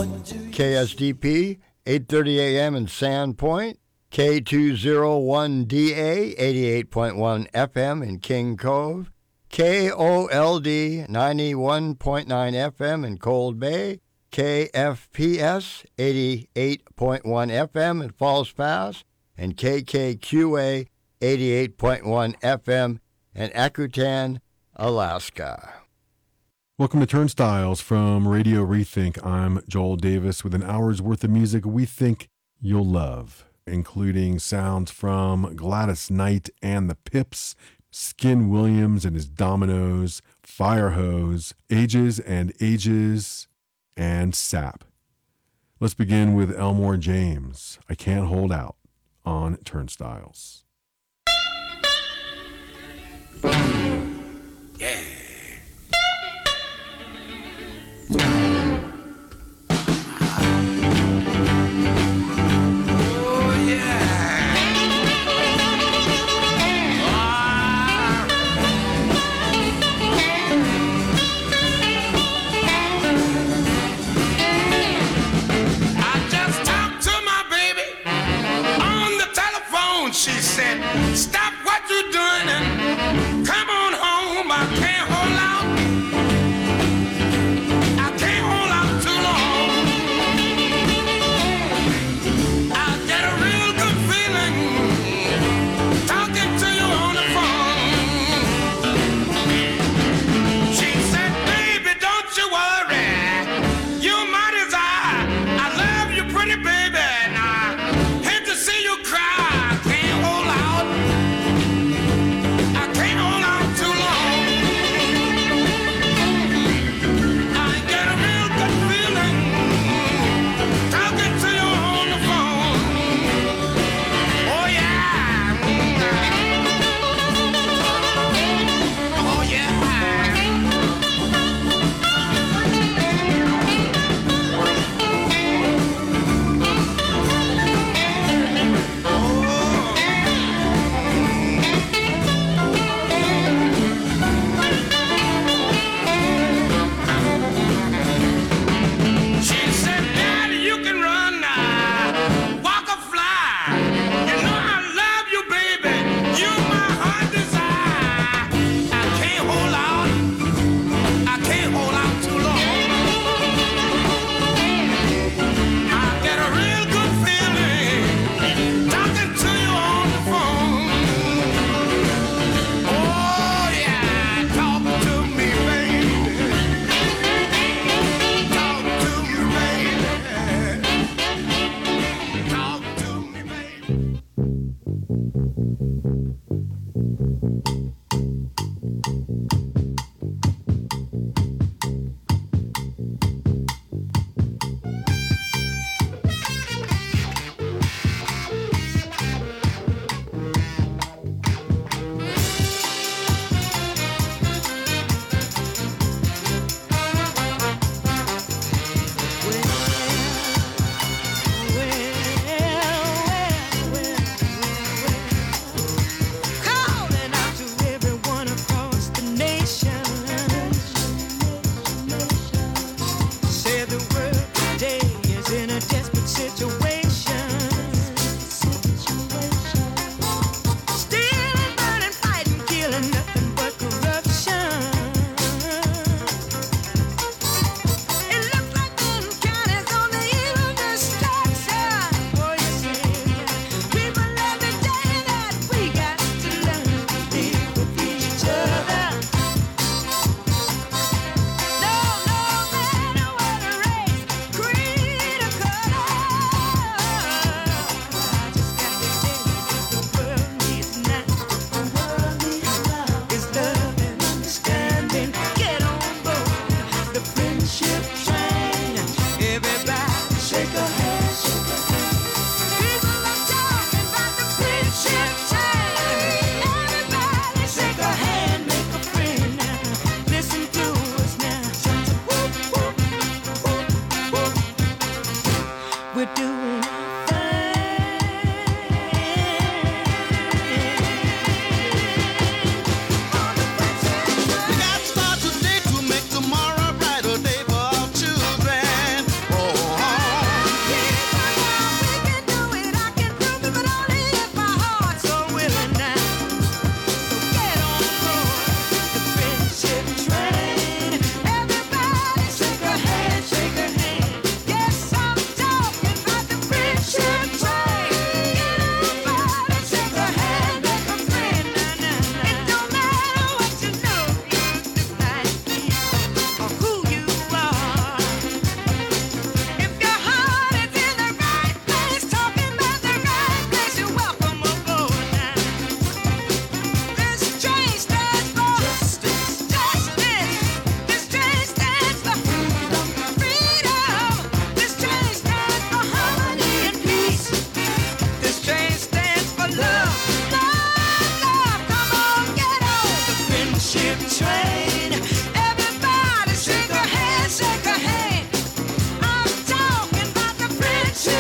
KSDP, 8:30 a.m. in Sandpoint, K201DA, 88.1 FM in King Cove, KOLD, 91.9 FM in Cold Bay, KFPS, 88.1 FM in Falls Pass, and KKQA, 88.1 FM in Akutan, Alaska. Welcome to Turnstiles from Radio Rethink. I'm Joel Davis with an hour's worth of music we think you'll love, including sounds from Gladys Knight and the Pips, Skin Williams and his Dominoes, Firehose, Ages and Ages, and Sap. Let's begin with Elmore James, I Can't Hold Out, on Turnstiles. Yeah. She said, stop what you're doing and come on home. I can't hold out. I can't hold out too long. I get a real good feeling talking to you on the phone. She said, baby, don't you worry. You're my desire. I love you, pretty baby, and I hate to see you cry. Oh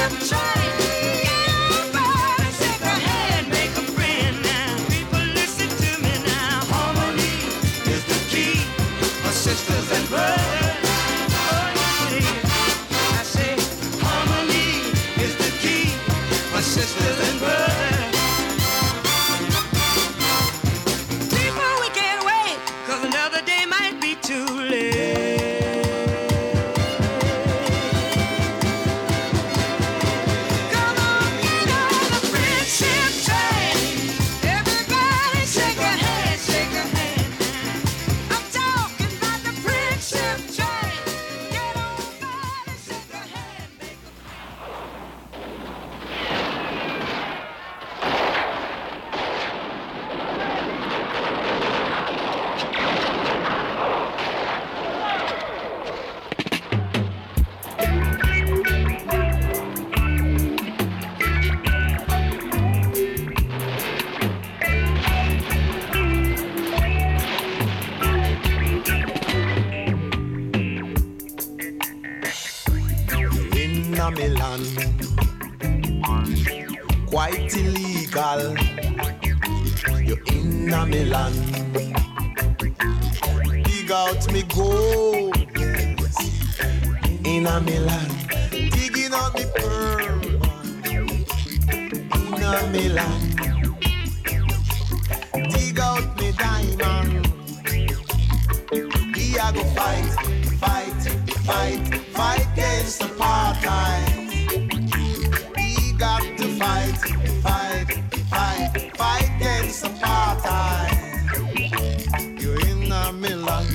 Quite illegal. You're in a Milan. Dig out me gold, yes. In a Milan. Digging out me pearl. In a Milan. Dig out me diamond. We are go fight, fight, fight, fight against apartheid. Got to fight, fight, fight, fight against apartheid. You're in a Milan,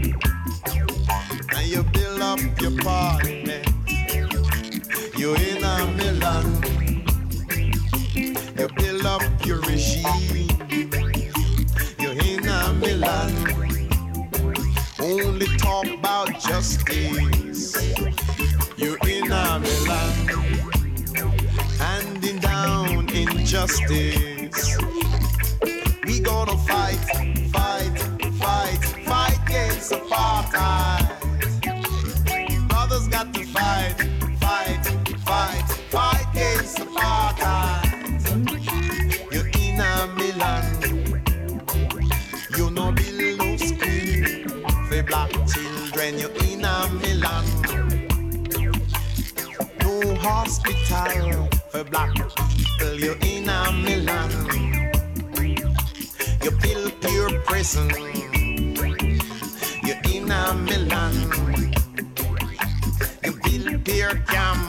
and you build up your parliament. You're in a Milan, you build up your regime. You're in a Milan, only talk about justice. You're in a Milan, handing down injustice. We gonna fight, fight, fight, fight against apartheid. Brothers got to fight, fight, fight, fight against apartheid. You're in a Milan, you no build no school for black children. You're in a Milan, no hospital for black people. You're in a Milan, you build pure prison. You're in a Milan, you build pure camp.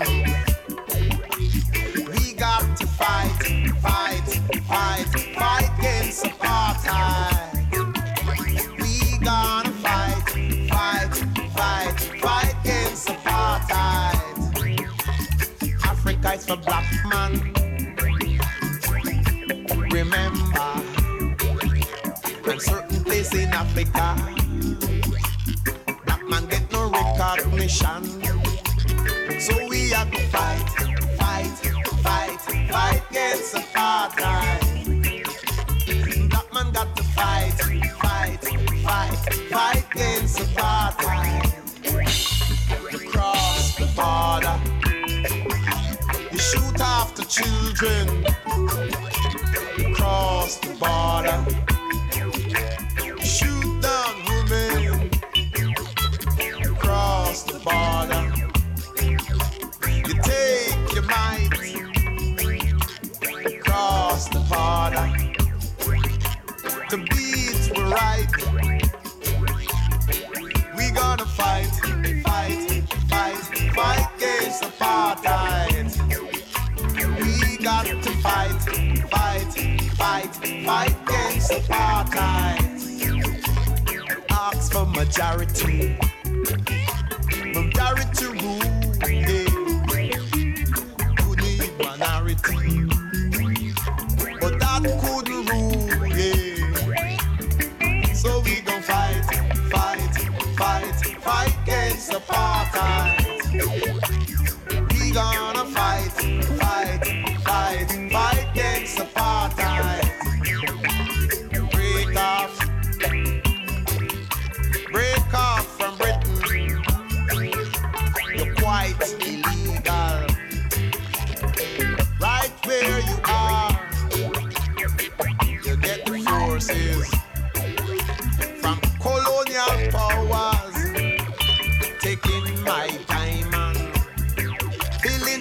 We got to fight, fight, fight, fight against apartheid. We gonna fight, fight, fight, fight against apartheid. Africa is for black man. Remember, in certain places in Africa, black man get no recognition. So we have to fight, fight, fight, fight against apartheid. Black man got to fight, fight, fight, fight against apartheid. You cross the border, you shoot after children. You cross the border, you shoot down women. You cross the border, you take your might. You cross the border, the beats were right. We gonna fight, fight, fight, fight against apartheid. We got to fight, fight, fight, fight against apartheid. Ask for majority, majority rule, yeah. You need minority, but that couldn't rule, yeah. So we gon' fight, fight, fight, fight against apartheid. We gonna fight, fight, fight, fight against apartheid. Break off from Britain. You're quite illegal.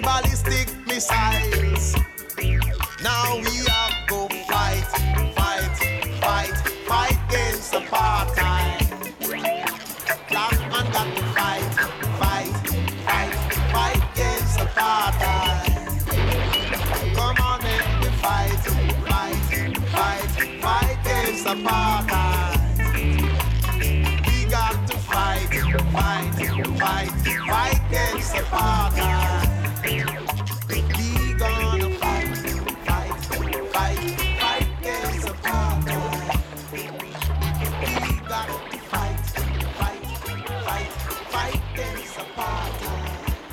ballistic missiles. Now we have go fight, fight, fight, fight against apartheid. Black man got to fight, fight, fight, fight against apartheid. Come on and we fight, fight, fight, fight against apartheid. We got to fight, fight, fight, fight against apartheid. We gonna fight, fight, fight, fight against apartheid. We got to fight, fight, fight, fight against apartheid.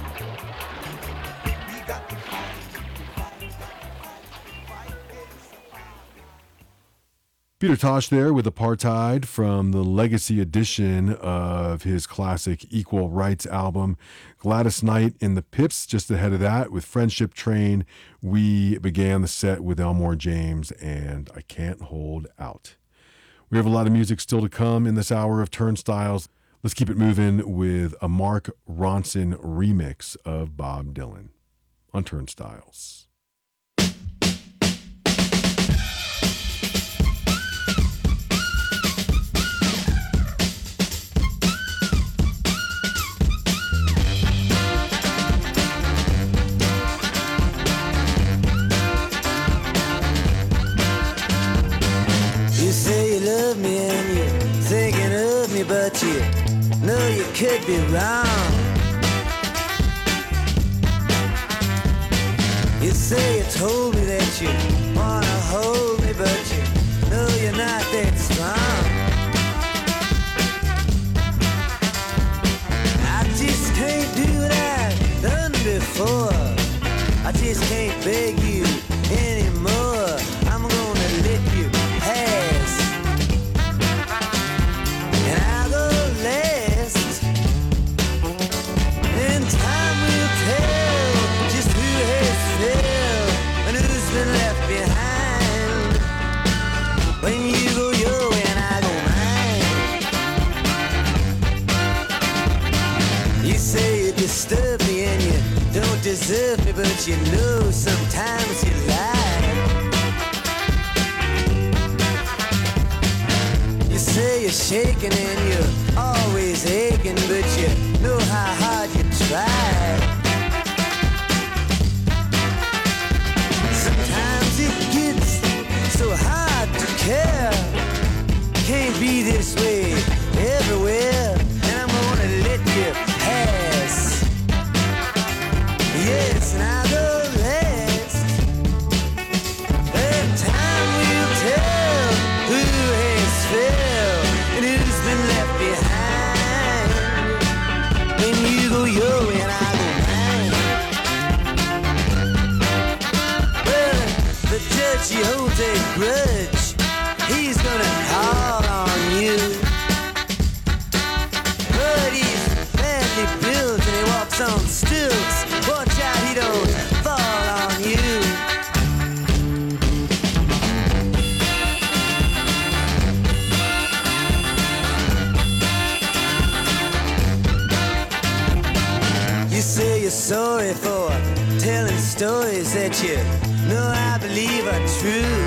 We got to fight, fight, fight against apartheid. Peter Tosh there with Apartheid from the Legacy edition of his classic Equal Rights album. Gladys Knight in the Pips just ahead of that with Friendship Train. We began the set with Elmore James and I Can't Hold Out. We have a lot of music still to come in this hour of Turnstiles. Let's keep it moving with a Mark Ronson remix of Bob Dylan on Turnstiles. You say you love me and you're thinking of me, but you know you could be wrong. You say you told me that you wanna hold me, but you know you're not that strong. I just can't do what I've done before. I just can't beg you anymore. I'm gonna let you pass, and I'll go last, and time will tell just who has failed and who's been left behind. When you go your way and I go mine. You say you disturb me and you don't deserve me, but you know sometimes you lie. You say you're shaking and you're always aching, but you know how hard you try. Sometimes it gets so hard to care. Can't be this way everywhere, and I'm gonna let you pass. Yes, and I'll go last, and time will tell who has failed and who's been left behind. When you go your way and I go mine. Well, the judge, he holds a grudge. He's gonna call on you, but he's badly built and he walks on stilts. Watch out, he don't fall on you. You say you're sorry for telling stories that you know I believe are true.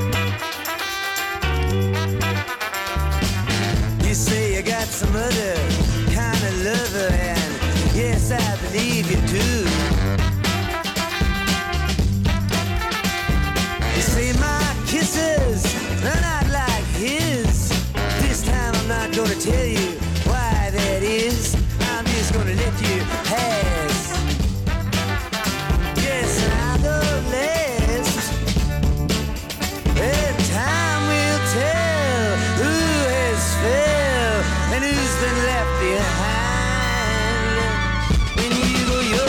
You say you got some other kind of lover, and yes, I believe you do. You say my kisses are not like his. This time I'm not gonna tell you why that is. I'm just gonna let you pass. Yes, and I'll go last, and time will tell who has failed and who's been left behind. When you go your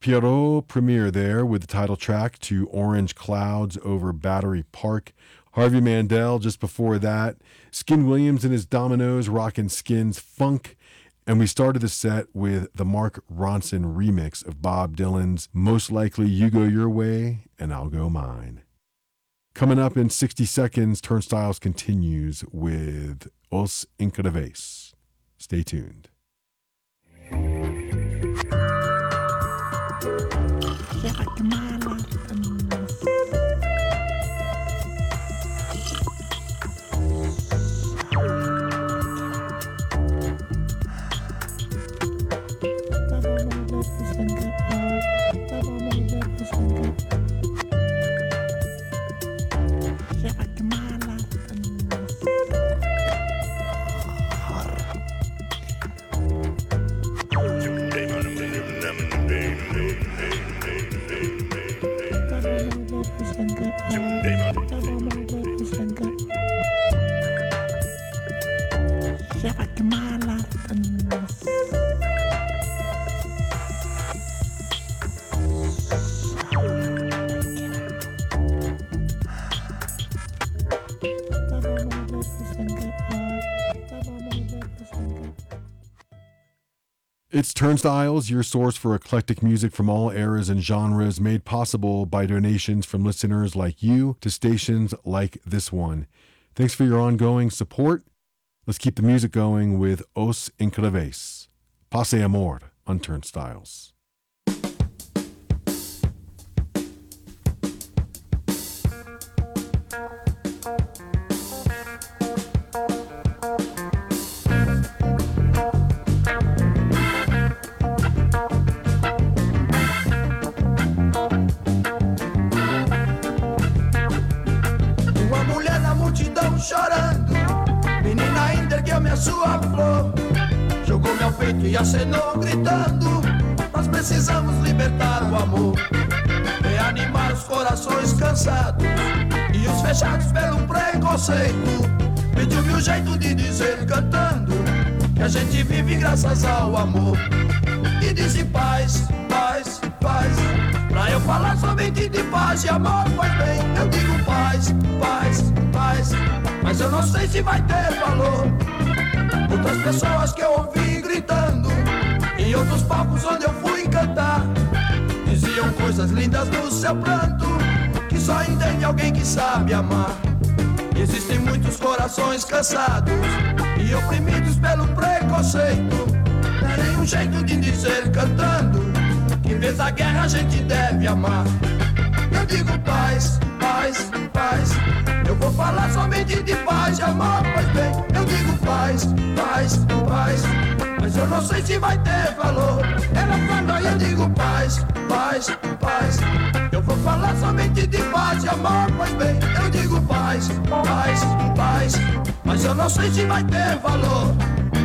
Pierrot Premier there with the title track to Orange Clouds over Battery Park. Harvey Mandel just before that. Skin Williams and his Dominoes rocking Skin's Funk. And we started the set with the Mark Ronson remix of Bob Dylan's Most Likely You Go Your Way and I'll Go Mine. Coming up in 60 seconds, Turnstiles continues with Os Increíbles. Stay tuned. It's Turnstiles, your source for eclectic music from all eras and genres, made possible by donations from listeners like you to stations like this one. Thanks for your ongoing support. Let's keep the music going with Os Increíbles. Pase Amor on Turnstiles. Chorando, menina ergueu-me a sua flor, jogou meu peito e acenou gritando: nós precisamos libertar o amor, reanimar os corações cansados e os fechados pelo preconceito. Pediu-me um jeito de dizer cantando que a gente vive graças ao amor. E disse paz, paz, paz, pra eu falar somente de paz e amor. Pois bem, eu digo paz, paz, paz, mas eu não sei se vai ter valor. Outras pessoas que eu ouvi gritando em outros palcos onde eu fui cantar diziam coisas lindas no seu pranto, que só entende alguém que sabe amar. Existem muitos corações cansados e oprimidos pelo preconceito. Tem um jeito de dizer cantando que em vez da guerra a gente deve amar. Eu digo paz, paz, paz, eu vou falar somente de paz e amor. Pois bem, eu digo paz, paz, paz, mas eu não sei se vai ter valor. Ela fala e eu digo paz, paz, paz, eu vou falar somente de paz e amor. Pois bem, eu digo paz, paz, paz, mas eu não sei se vai ter valor.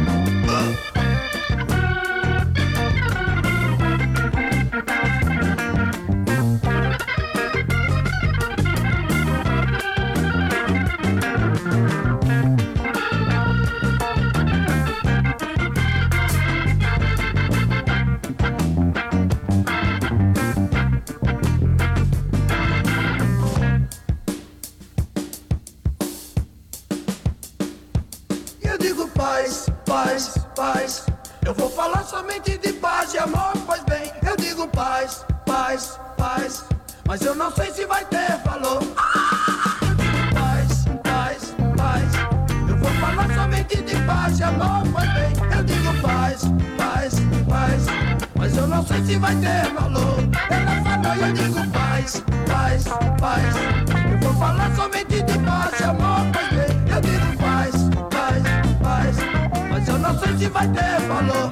Paz, paz, eu vou falar somente de paz e amor. Pois bem, eu digo paz, paz, paz, mas eu não sei se vai ter valor. Eu digo paz, paz, paz, eu vou falar somente de paz e amor. Pois bem, eu digo paz, paz, paz, mas eu não sei se vai ter valor. Ela falou e eu digo paz, paz, paz, eu vou falar somente de paz e amor. Pois bem, eu digo paz, paz, paz, mas eu não sei se vai ter valor.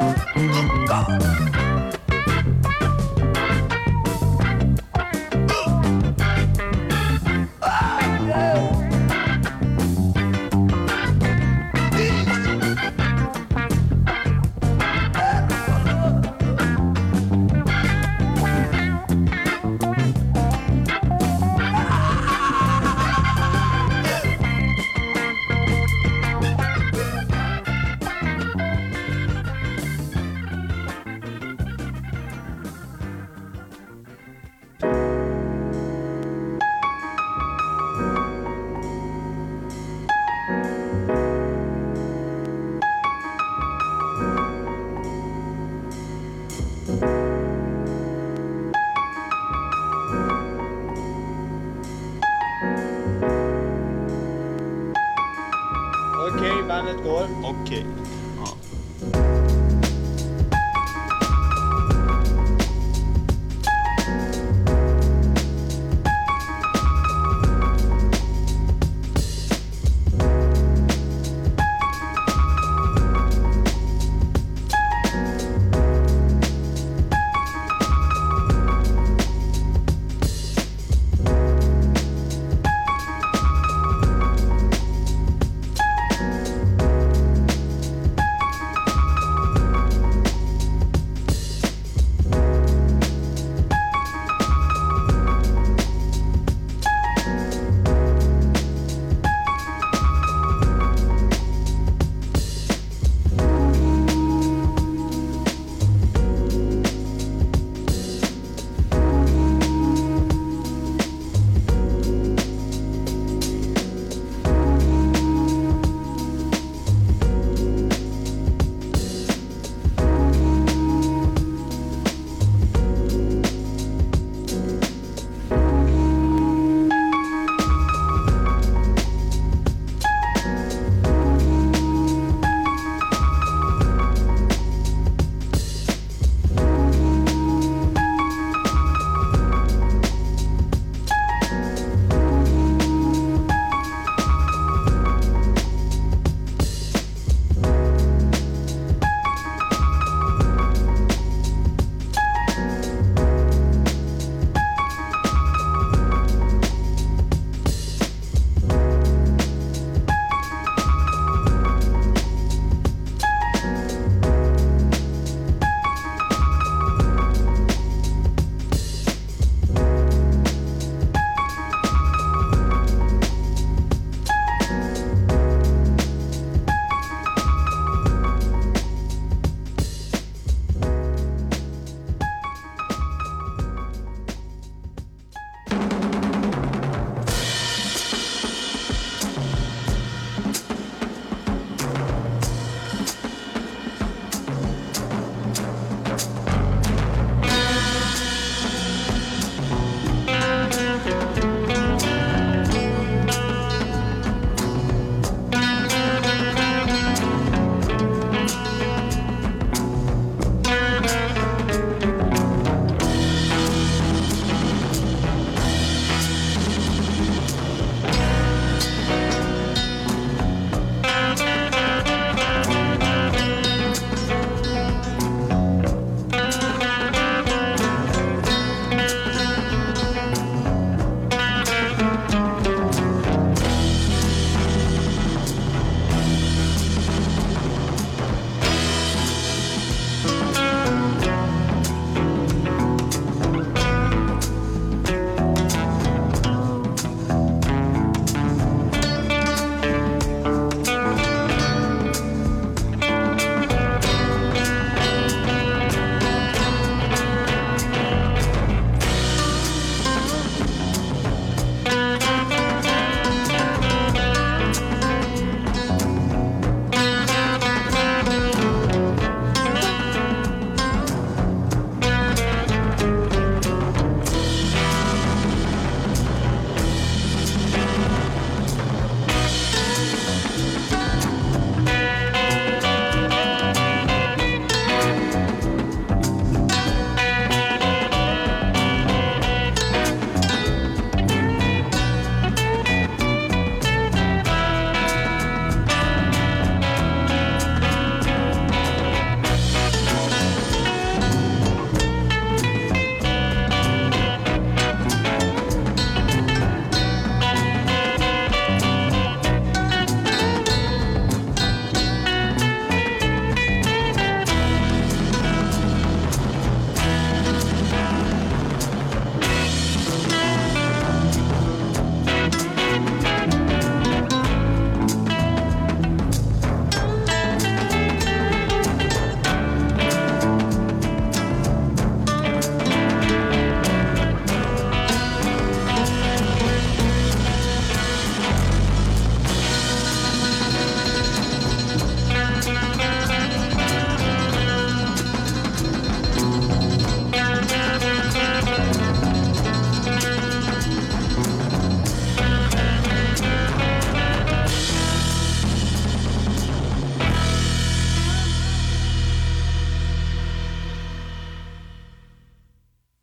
Okej, bandet går. Okej.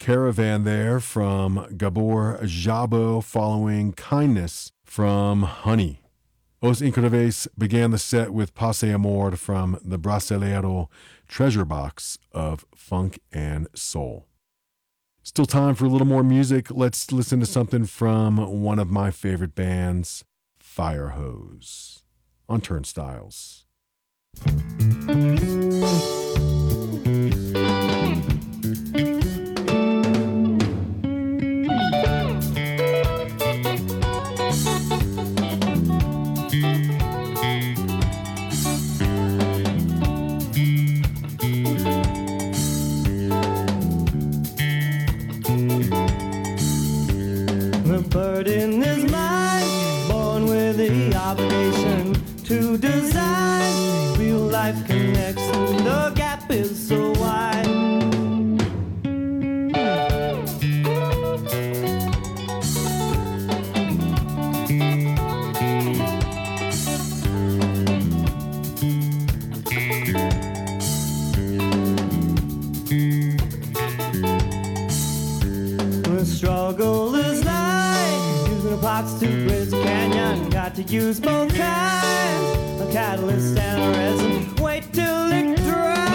Caravan there from Gabor Jabo, following Kindness from Honey. Os Increíbles began the set with Pase Amor from the Brasileiro treasure box of funk and soul. Still time for a little more music. Let's listen to something from one of my favorite bands, Firehose, on Turnstiles. The burden is mine, born with the obligation to design real life connection. The gap is so wide. The struggle is like using pots to bridge the canyon. Got to use both kinds, a catalyst and a resin. Wait till it dries.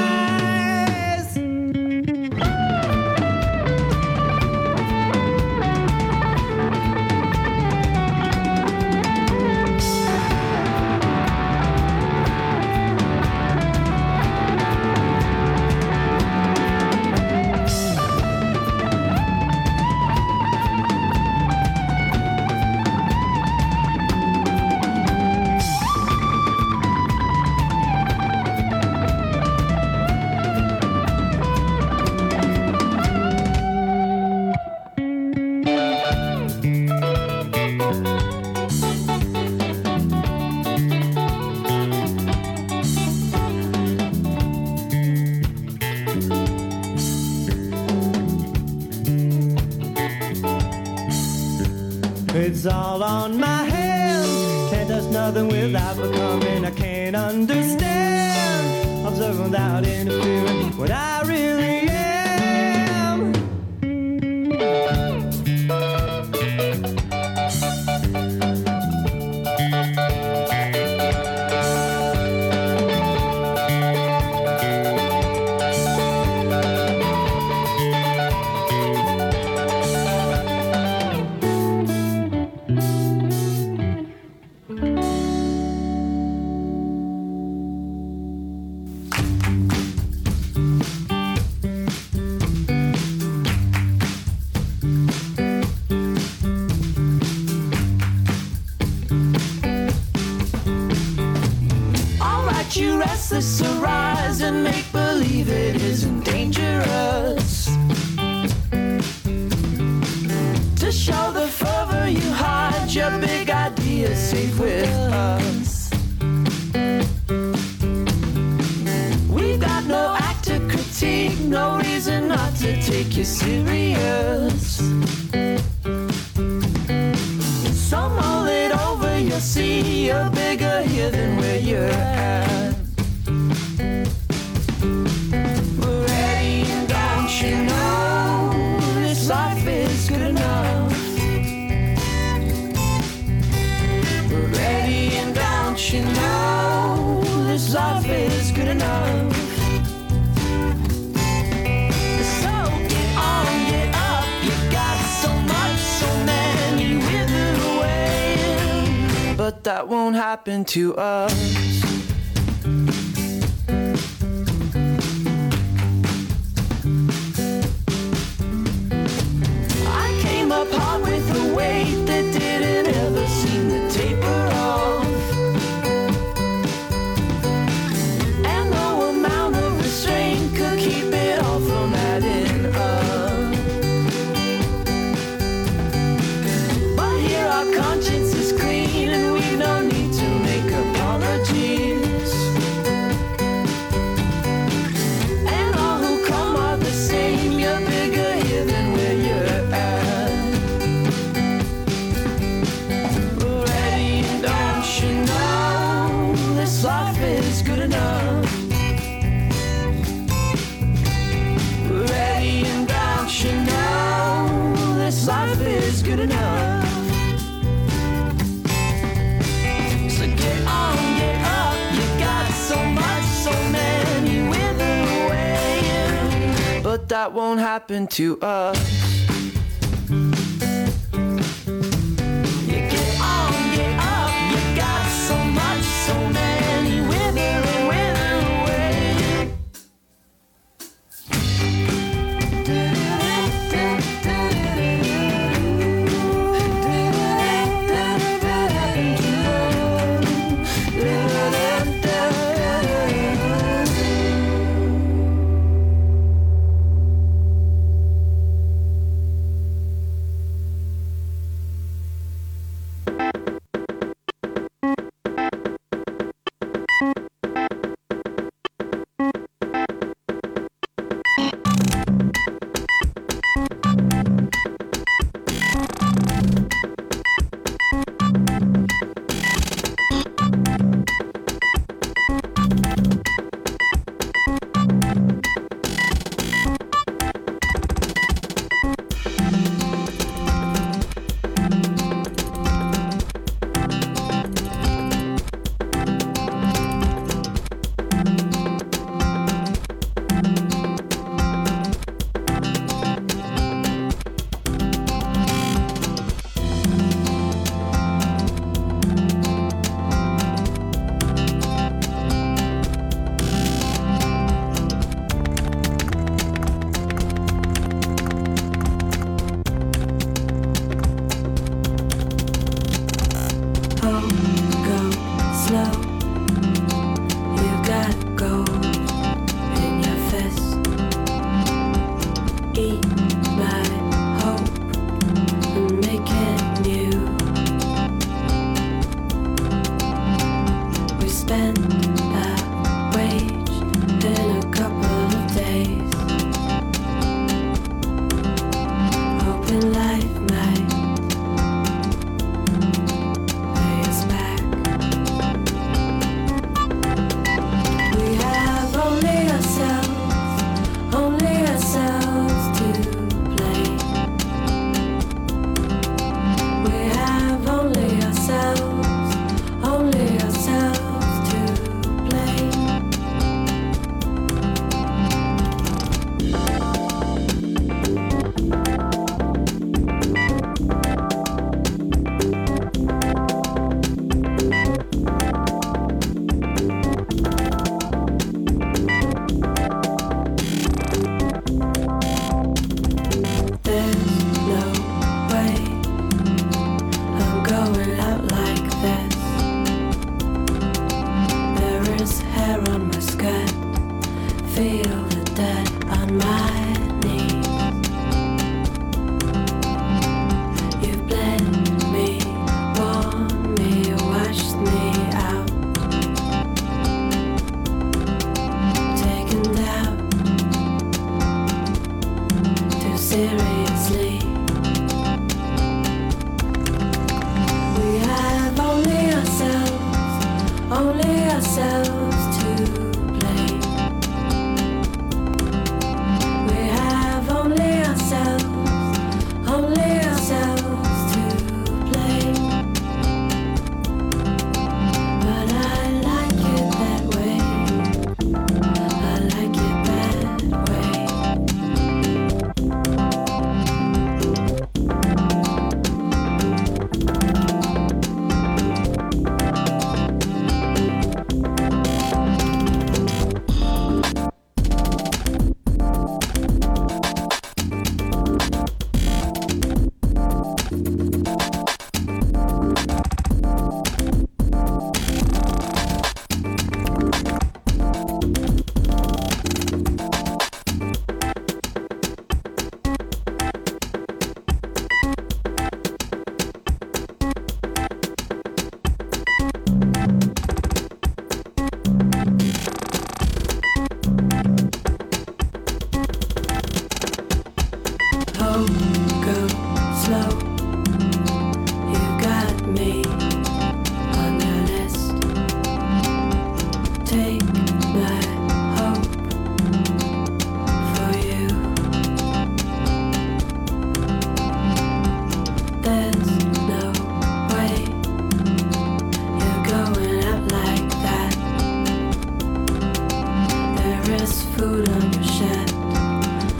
It's all on my hands. Can't touch nothing without becoming. I can't understand. Observe without interfering what I really am. You restless arise and make believe it isn't dangerous. To show the fervor you hide, your big idea safe with us. We've got no act to critique, no reason not to take you serious. So mull it over, you'll see you're bigger here than where you're at. We're ready and don't you know this life is good enough. We're ready and don't you know this life is good enough. So get on, get up, you got so much, so many wither away. But that won't happen to us. I came up hard with a weight that didn't ever seem to taper off. And no amount of restraint could keep it all from adding up. But here our conscience is clean and we no need to make apologies. hope that won't happen to us. You get on, get up, you got so much, so many wither away.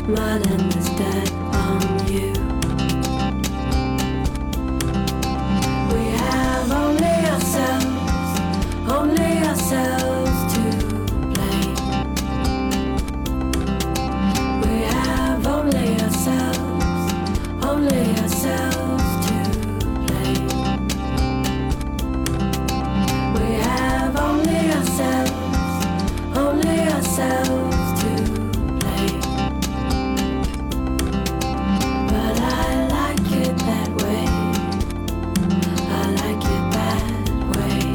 mud and there's dirt on you. We have only ourselves to blame. We have only ourselves to blame. We have only ourselves to blame. But I like it that way. I like it that way.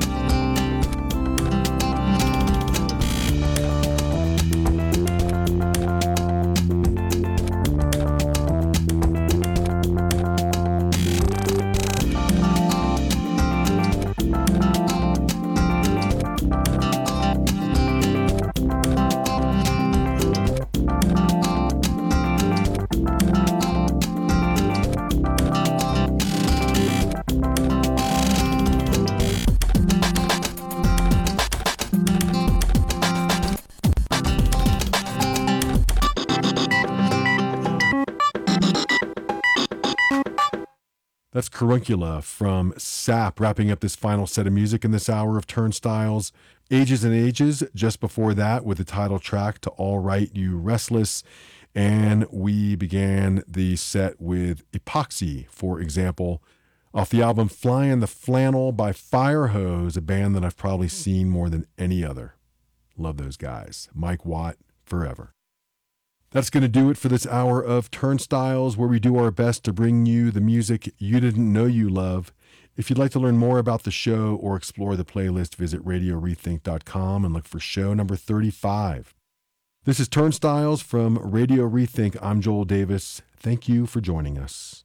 That's Caruncula from Sap, wrapping up this final set of music in this hour of Turnstiles. Ages and Ages, just before that, with the title track to All Right You Restless. And we began the set with Epoxy, for example, off the album Flyin' the Flannel by Firehose, a band that I've probably seen more than any other. Love those guys. Mike Watt, forever. That's going to do it for this hour of Turnstiles, where we do our best to bring you the music you didn't know you love. If you'd like to learn more about the show or explore the playlist, visit radiorethink.com and look for show number 35. This is Turnstiles from Radio Rethink. I'm Joel Davis. Thank you for joining us.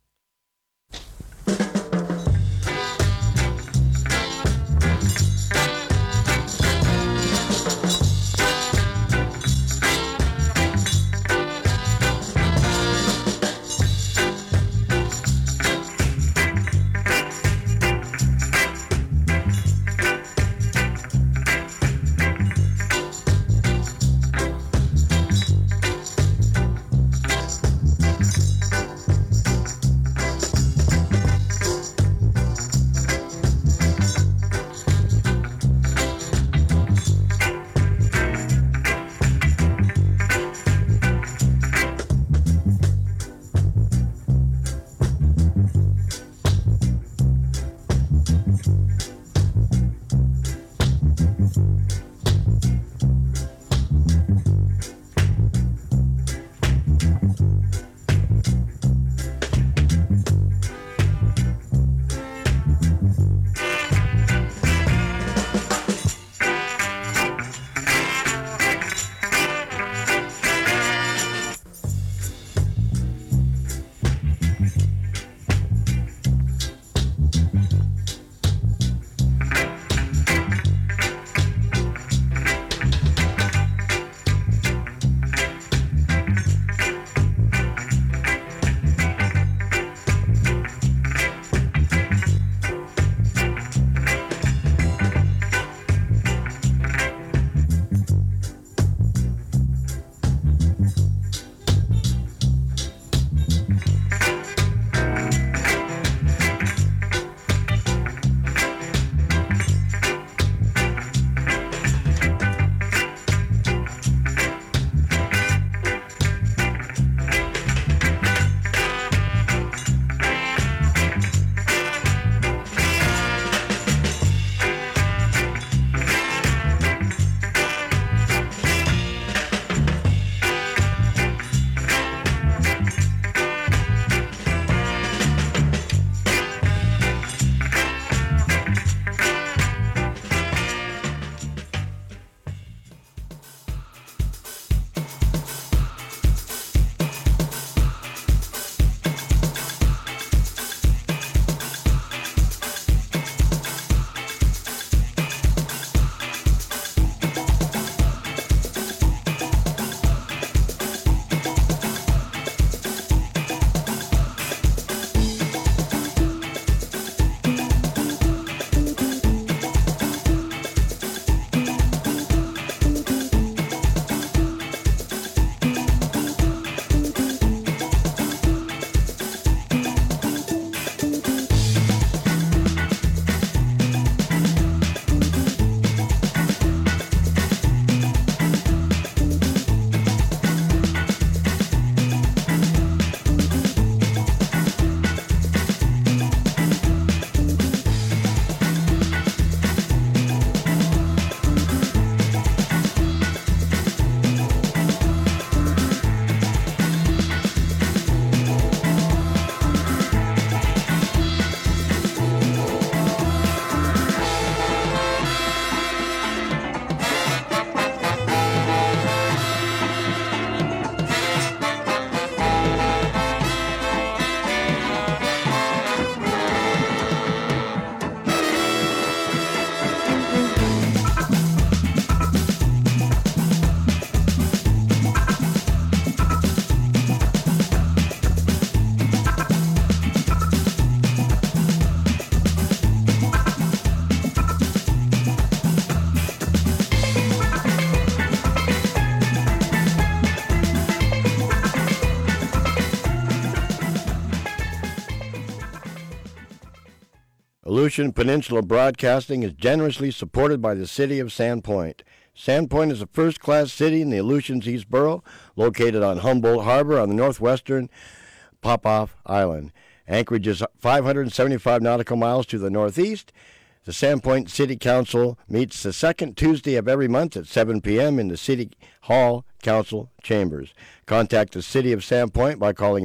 Aleutian Peninsula Broadcasting is generously supported by the City of Sandpoint. Sandpoint is a first-class city in the Aleutians East Borough, located on Humboldt Harbor on the northwestern Popoff Island. Anchorage is 575 nautical miles to the northeast. The Sandpoint City Council meets the second Tuesday of every month at 7 p.m. in the City Hall Council Chambers. Contact the City of Sandpoint by calling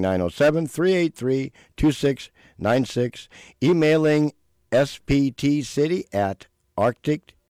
907-383-2696, emailing sptcity@arctic